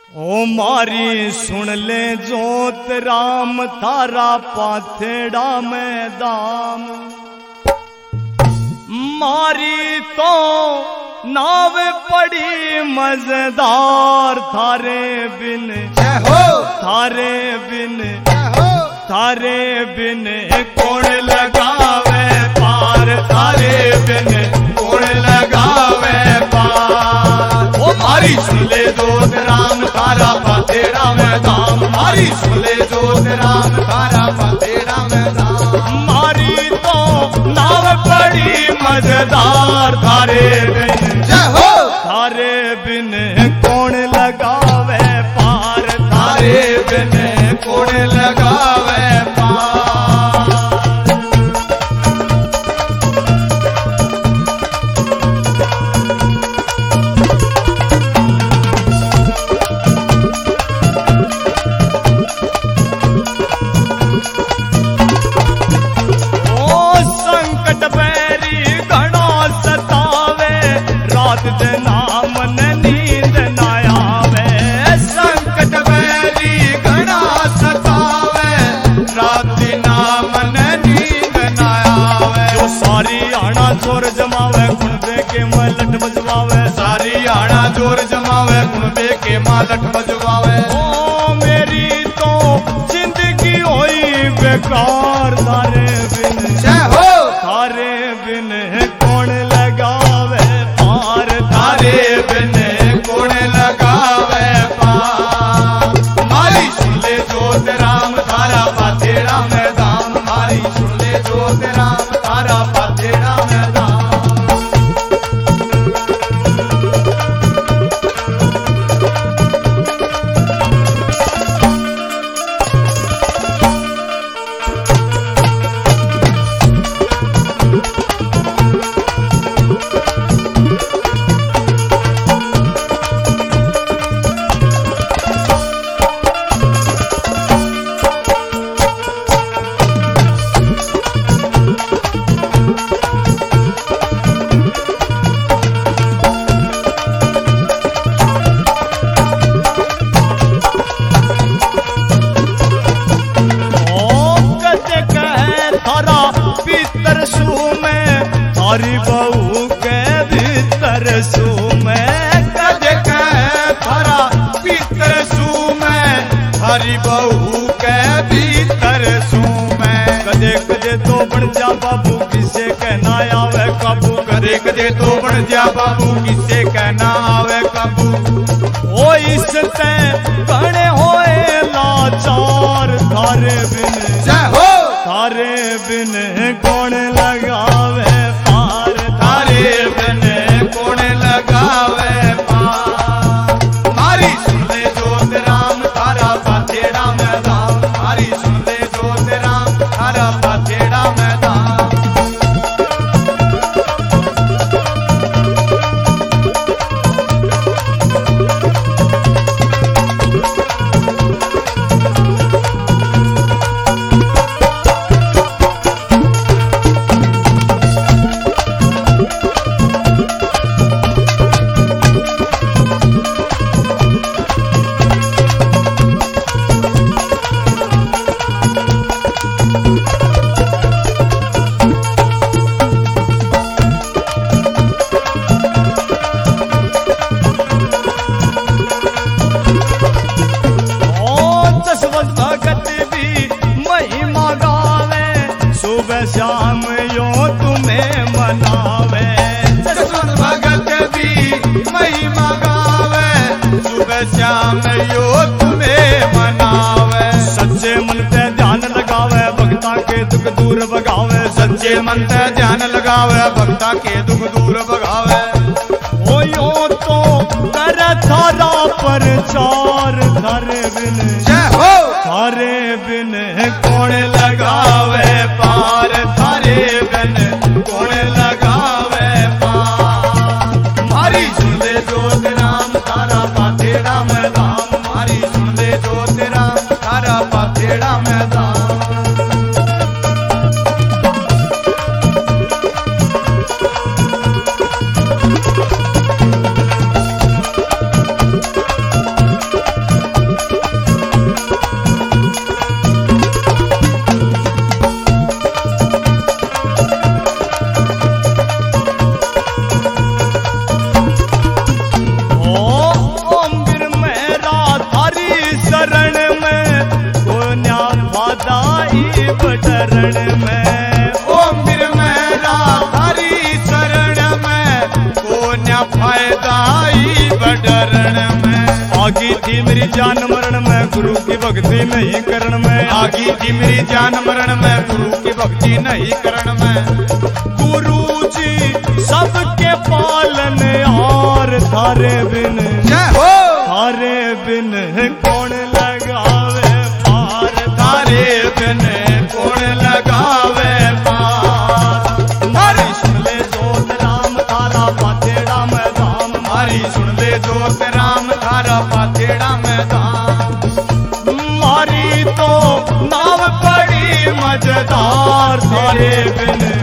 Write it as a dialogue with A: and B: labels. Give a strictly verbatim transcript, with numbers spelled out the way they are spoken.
A: ओ मारी सुन ले जोत राम थारा पाथेड़ा में दाम। मारी तो नाव पड़ी मजेदार थारे बिन हो थारे बिन थारे बिन कौन लगावे पार थारे बिन कौन लगावे पार। ओ मारी सुन ले जोत राम थारा पाथेड़ा में दाम। मारी सुन ले जोत राम थारा पाथेड़ा में दाम। मारी तो नाव पड़ी मजेदार थारे बिन हो थारे बिन कौन लगावे पार थारे बिन कौन लगावे पार। ओ संकट बैरी घणो सतावे रात दिन मन नींद न आवे। संकट बैरी घणा सतावे रात दिन मन नींद न आवे। जो सारी आना जोर जमावे कुणबे के मलट बजवावे। सारी आना जोर जमावे कुणबे के मलट बजवावे। ओ मेरी तो जिंदगी होई बेकार थारे बिन हो थारे बिन कौन लगावे पार थारे बिन कौन लगावे पार। मारी सुन ले जोत राम थारा पाथेड़ा में दाम। मारी सुन ले जोत राम थारा पाथेड़ा में दाम। थारी बहू के भीतर सू में कद के थारा भीतर सू में थारी बहू के भीतर सू में। कदे कदे तो बन जा बाबू किसे कहना आवे काबू। कदे कदे तो बन जा बाबू किसे कहना आवे काबू। ओ इसते बने होए लाचार थारे बिन हो थारे बिन कौन लगावे पार थारे बिन कौन लगावे पार। मारी सुन ले जोत राम थारा पाथेड़ा में दाम। मारी सुन ले जोत राम थारा पाथेड़ा में दाम। सुबह शाम यो तुम्हें मनावे। दसवन भगत भी महिमा गावे। सुबह शाम यो तुम्हें मनावे। सच्चे मन पे ध्यान लगावे भक्ता के दुख दूर भगावे। सच्चे मन पे ध्यान लगावे भक्ता के दुख दूर भगावे। ओ यो तो कर थारा प्रचार थारे बिन हो थारे बिन कौन लगावे पार थारे बिन कौन लगावे पार। मारी सुन ले जोत राम थारा पाथेड़ा में दाम। मारी सुन ले जोत राम थारा पाथेड़ा में दाम। में,
B: ओ मेरे मेरा थारी शरण में, को न फायदा ही बडरण में।
A: आगी थी मेरी जान मरण में, गुरु की भक्ति नहीं करण में।
B: आगी थी मेरी जान मरण में, गुरु की भक्ति नहीं करण में।
A: गुरु जी सबके पालन और थारे बिन,
B: जय हो
A: थारे बिन कौन लगावे पार,
B: थारे बिन कौन लगावे पार।
A: मारी सुन ले जोत राम थारा पाथेड़ा में धाम,
B: मारी सुन ले जोत राम थारा पाथेड़ा में धाम।
A: मारी तो नाव पड़ी मजेदार, थारे बिन